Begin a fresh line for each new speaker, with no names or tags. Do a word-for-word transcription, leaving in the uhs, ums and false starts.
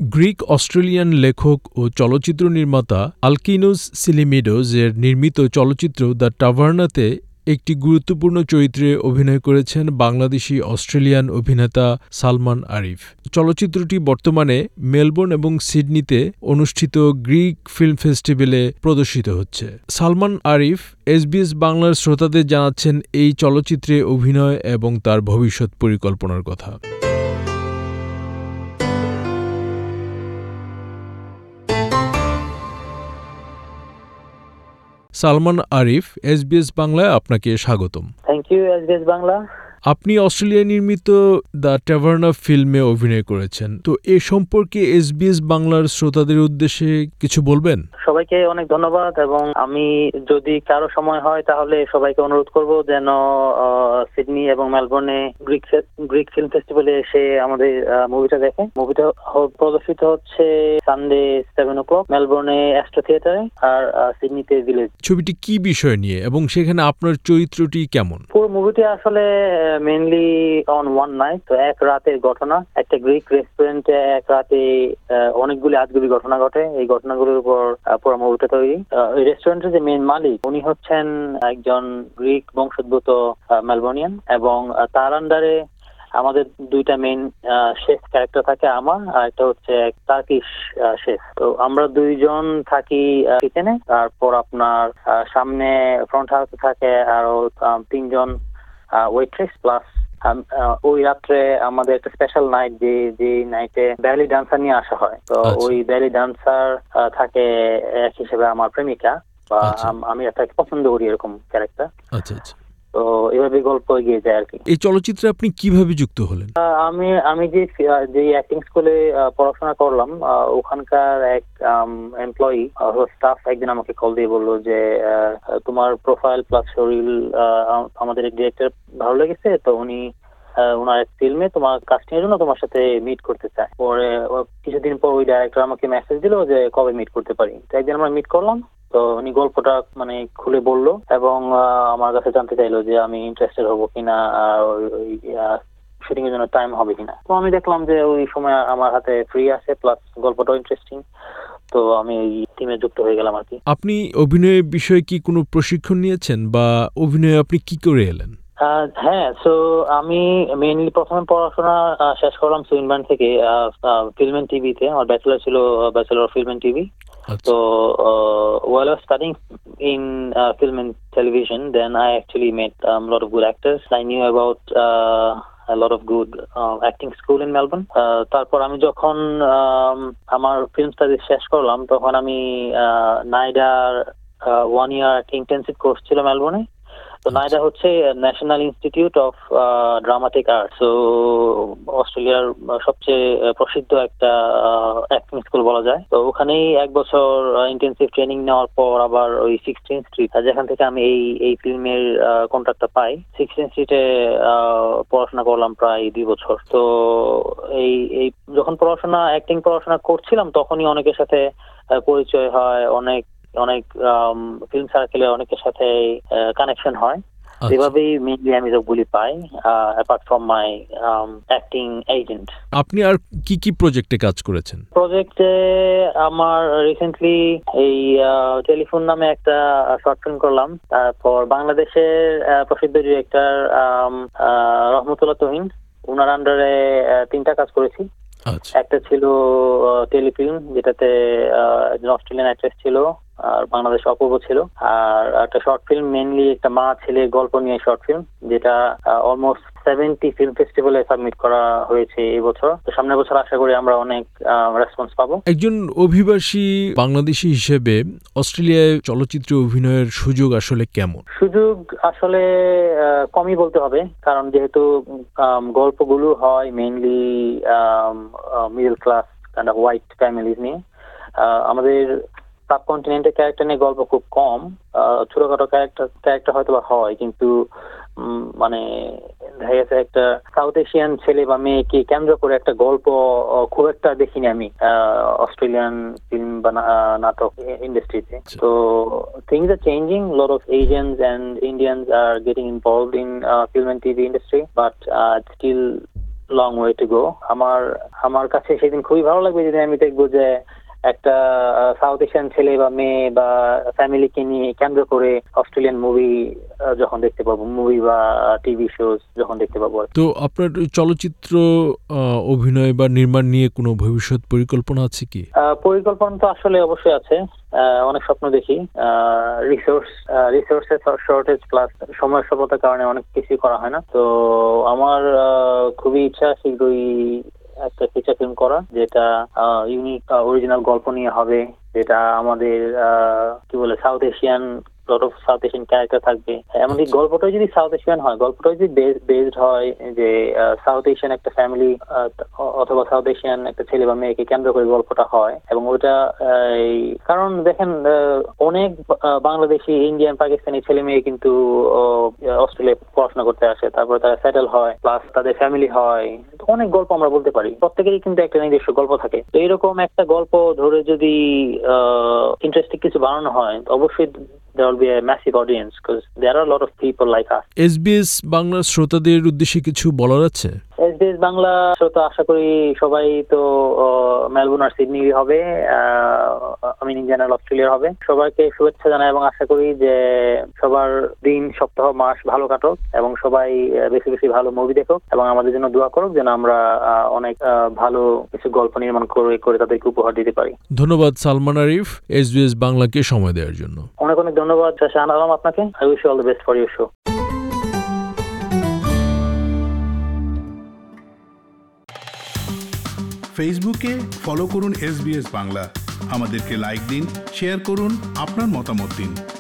Greek Australian লেখক ও চলচ্চিত্র নির্মাতা আলকিনোস সিলিমিডোস এর নির্মিত চলচ্চিত্র দ্য টাভার্নাতে একটি গুরুত্বপূর্ণ চরিত্রে অভিনয় করেছেন বাংলাদেশি অস্ট্রেলিয়ান অভিনেতা সালমান আরিফ। চলচ্চিত্রটি বর্তমানে মেলবোর্ন এবং সিডনিতে অনুষ্ঠিত গ্রিক ফিল্ম ফেস্টিভ্যালে প্রদর্শিত হচ্ছে। সালমান আরিফ এসবিএস বাংলার শ্রোতাদের জানাচ্ছেন এই চলচ্চিত্রে অভিনয় এবং তার ভবিষ্যৎ পরিকল্পনার কথা। সালমান আরিফ, এসবিএস বাংলায় আপনাকে স্বাগতম।
Thank you SBS Bangla.
আপনি অস্ট্রেলিয়ায় নির্মিত দ্য টাভার্না ফিল্মে অভিনয় করেছেন, তো এ সম্পর্কে এসবিএস বাংলার শ্রোতাদের উদ্দেশ্যে কিছু বলবেন?
সবাইকে অনেক ধন্যবাদ, এবং আমি যদি কারো সময় হয় তাহলে সবাইকে অনুরোধ করব যেন সিডনি এবং মেলবোর্নে গ্রিক গ্রিক ফিল্ম ফেস্টিভ্যালে এসে আমাদের মুভিটা দেখে। মুভিটা প্রদর্শিত হচ্ছে সানডে সেভেন ও ক্লক মেলবোর্নে অ্যাস্ট্রো থিয়েটারে, আর সিডনিতে ভিলেজ।
ছবিটি কি বিষয় নিয়ে এবং সেখানে আপনার চরিত্রটি কেমন?
পুরো মুভিটি আসলে মেইনলি অন ওয়ান নাইট, তো এক রাতের ঘটনা। একটা গ্রিক রেস্টুরেন্টে এক রাতে অনেকগুলি আজগুবি ঘটনা ঘটে। এই ঘটনাগুলোর উপর পুরো মুভিটা তৈরি। এই রেস্টুরেন্টের যে মেইন মালিক উনি হচ্ছেন একজন গ্রিক বংশোদ্ভূত মেলবোর্নিয়ান, এবং তার আন্ডারে আমাদের দুইটা মেইন শেফ ক্যারেক্টার থাকে, আমার আর একটা হচ্ছে টার্কিশ শেফ। তো আমরা দুইজন থাকি কিচেনে, তারপর আপনার সামনে ফ্রন্ট হাউসে থাকে আরো তিনজন ওয়েট্রেস, প্লাস ওই রাত্রে আমাদের একটা স্পেশাল নাইট, যে যে নাইটে ব্যালি ডান্সার নিয়ে আসা হয়। তো ওই ব্যালি ডান্সার থাকে এক হিসেবে আমার প্রেমিকা, বা আমি তাকে পছন্দ করি এরকম ক্যারেক্টার। আচ্ছা আচ্ছা। তো এভাবে গল্প এগিয়ে যায় আর কি।
এই চলচ্চিত্রে আপনি কিভাবে যুক্ত হলেন?
আমি আমি যে যে অ্যাক্টিং স্কুলে পড়াশোনা করলাম, ওখানকার এক এমপ্লয়ি স্টাফ একদিন আমাকে কল দিয়ে বললো যে তোমার প্রোফাইল প্লাস শরীর আমাদের ডিরেক্টর ভালো লেগেছে, তো উনি ওনার এক ফিল্মে তোমার কাস্টিং এর জন্য তোমার সাথে মিট করতে চায়। পরে কিছুদিন পর ওই ডাইরেক্টর আমাকে মেসেজ দিল যে কবে মিট করতে পারি। তো একদিন আমরা মিট করলাম, তো উনি গল্পটা মানে খুলে বললো এবং আমার কাছে জানতে চাইলো যে আমি ইন্টারেস্টেড হবো কিনা, আর ওই শুটিং এর জন্য টাইম হবে কিনা। তো আমি দেখলাম যে ওই সময় আমার হাতে ফ্রি আছে, প্লাস গল্পটাও ইন্টারেস্টিং, তো আমি এই টিমে যুক্ত হয়ে গেলাম আর কি।
আপনি অভিনয়ের বিষয়ে কি কোনো প্রশিক্ষণ নিয়েছেন, বা অভিনয়ে আপনি কি করে এলেন?
হ্যাঁ, সো আমি মেইনলি প্রথমে পড়াশোনা শেষ করলাম সুইনবার্ন থেকে ফিল্ম এন্ড টিভিতে। আমার ব্যাচেলর ছিল bachelor of film and TV. So uh, while I was studying in uh, film and television, then I actually met a um, lot of good actors. I knew about uh, a lot of good uh, acting school in Melbourne. তারপর আমি যখন আমার film studies শেষ করলাম, তখন আমি নাইডার one year intensive course ছিল মেলবোর্নে। তো নাইডা হচ্ছে national institute of dramatic art, so অস্ট্রেলিয়ার সবচেয়ে প্রসিদ্ধ একটা অ্যাক্টিং স্কুল বলা যায়। তো ওখানেই এক বছর ইন্টেনসিভ ট্রেনিং নেওয়ার পর আবার ওই সিক্সটিন স্ট্রিট, যেখান থেকে আমি এই এই ফিল্মের কন্ট্রাক্টটা পাই, সিক্সটিন স্ট্রিটে পড়াশোনা করলাম প্রায় দুই বছর। তো এই এই যখন পড়াশোনা অ্যাক্টিং পড়াশোনা করছিলাম, তখনই অনেকের সাথে পরিচয় হয়, অনেক অনেক ফিল্ম সার্কেলে অনেকের সাথে কানেকশন হয়। এভাবেই মেইনলি আমি সবগুলি পাই, apart from my acting agent.
আপনি আর কি কি প্রজেক্টে কাজ করেছেন?
প্রজেক্টে আমার রিসেন্টলি এই টেলিফোন নামে একটা শর্ট ফিল্ম করলাম। তারপর বাংলাদেশের প্রসিদ্ধ ডিরেক্টর রহমতুল্লাহ তুহিন, ওনার আন্ডারে তিনটা কাজ করেছি। একটা ছিল টেলিফিল্ম, যেটাতে একজন অস্ট্রেলিয়ান অ্যাক্ট্রেস ছিল, আর বাংলাদেশ অপূর্ব ছিল। আর একটা শর্ট ফিল্ম, মেইনলি একটা মা ছেলে গল্প নিয়ে শর্ট ফিল্ম, যেটা অলমোস্ট সেভেন্টি ফিল্ম ফেস্টিভ্যালে সাবমিট করা হয়েছে এই বছর। তো সামনের বছর আশা করি আমরা অনেক রেসপন্স পাবো।
একজন অভিবাসী বাংলাদেশী হিসেবে অস্ট্রেলিয়ায় চলচ্চিত্র অভিনয়ের সুযোগ আসলে কেমন?
সুযোগ আসলে কমই বলতে হবে, কারণ যেহেতু গল্পগুলো হয় mainly middle class kind of white families নিয়ে, আমাদের সাবকন্টিনেন্টের ক্যারেক্টার নিয়ে গল্প খুব কম। ছোটখাটো ক্যারেক্টার ক্যারেক্টার হয়তো বা হয়, কিন্তু মানে দেখা গেছে একটা সাউথ এশিয়ান ছেলে বা মেয়েকে কেন্দ্র করে একটা গল্প খুব একটা দেখিনি আমি অস্ট্রেলিয়ান ফিল্ম বা নাটক ইন্ডাস্ট্রিতে। তো things are changing. A lot of Asians and Indians are getting involved in uh, film and T V industry, but uh, it's still long way to go. আমার আমার কাছে সেদিন খুবই ভালো লাগবে যদি আমি দেখবো যে একটা সাউথ এশিয়ান ছেলে বা মেয়ে বা ফ্যামিলিকে নিয়ে কেন্দ্র করে অস্ট্রেলিয়ান মুভি যখন দেখতে পাবো, মুভি বা টিভি শোজ যখন দেখতে পাবো।
তো আপনার চলচ্চিত্র আহ, অভিনয় বা নির্মাণ নিয়ে কোনো ভবিষ্যৎ পরিকল্পনা আছে কি?
আহ, পরিকল্পনা তো আসলে অবশ্যই আছে। আহ, অনেক স্বপ্ন দেখি। রিসোর্স রিসোর্সের শর্টেজ প্লাস সময় স্বল্পতার কারণে অনেক কিছুই করা হয় না। তো আমার আহ, খুবই ইচ্ছা শীঘ্রই একটা ফিচার ফিল্ম করা, যেটা ইউনিক অরিজিনাল গল্প নিয়ে হবে, যেটা আমাদের আহ, কি বলে south Asian lot of south Asian character থাকবে। এমনকি গল্পটাই যদি সাউথ এশিয়ান হয়, গল্পটাই যদি বেসড হয় যে সাউথ এশিয়ান একটা ফ্যামিলি অথবা সাউথ এশিয়ান একটা ছেলে বা মেয়েকে কেন্দ্র করে গল্পটা হয়, এবং ওটা এই কারণ দেখেন আহ, অনেক আহ, বাংলাদেশি, ইন্ডিয়ান, পাকিস্তানি ছেলে মেয়ে কিন্তু অস্ট্রেলিয়া পড়াশোনা করতে আসে, তারপরে তারা সেটেল হয়, প্লাস তাদের ফ্যামিলি হয়। অনেক গল্প আমরা বলতে পারি, প্রত্যেকেরই কিন্তু একটা নিজস্ব গল্প থাকে। তো এরকম একটা গল্প ধরে যদি ইন্টারেস্টিং কিছু বানানো হয়, অবশ্যই there will be a massive audience because there are a lot of people like us.
এসবিএস বাংলার শ্রোতাদের উদ্দেশ্যে কিছু বলার আছে?
এসবিএস বাংলা শ্রোতা আশা করি সবাই তো মেলবোর্ন আর সিডনি হবে, আমি ইন জেনারেল অস্ট্রেলিয়ার হবে। সবাইকে শুভেচ্ছা জানাই এবং আশা করি যে সবার দিন, সপ্তাহ, মাস ভালো কাটুক এবং সবাই বেশি বেশি ভালো মুভি দেখুক এবং আমাদের জন্য দোয়া করুক যেন আমরা অনেক ভালো কিছু গল্প নির্মাণ করে করে তাদেরকে উপহার দিতে পারি।
ধন্যবাদ সালমান আরিফ এসবিএস বাংলাকে সময় দেওয়ার জন্য।
অনেক অনেক ধন্যবাদ শাহান আলম আপনাকে। I wish you all the best for your show.
ফেসবুকে ফলো করুন এসবিএস বাংলা, আমাদেরকে লাইক দিন, শেয়ার করুন, আপনার মতামত দিন।